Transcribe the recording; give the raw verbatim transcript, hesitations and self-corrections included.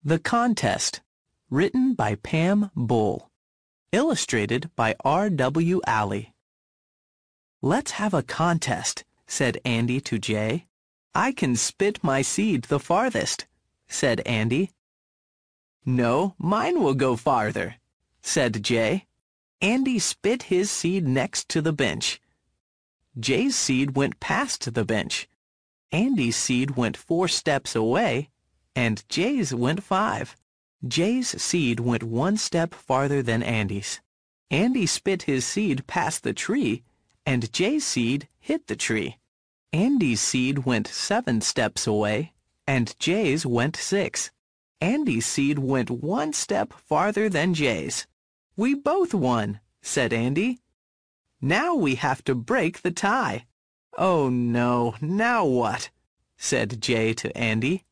The Contest, written by Pam Bull. Illustrated by R W Alley. "Let's have a contest," said Andy to Jay. "I can spit my seed the farthest," said Andy. "No, mine will go farther," said Jay. Andy spit his seed next to the bench. Jay's seed went past the bench. Andy's seed went four steps away, and Jay's went five. Jay's seed went one step farther than Andy's. Andy spit his seed past the tree, and Jay's seed hit the tree. Andy's seed went seven steps away, and Jay's went six. Andy's seed went one step farther than Jay's. "We both won," said Andy. "Now we have to break the tie." "Oh no, now what?" said Jay to Andy.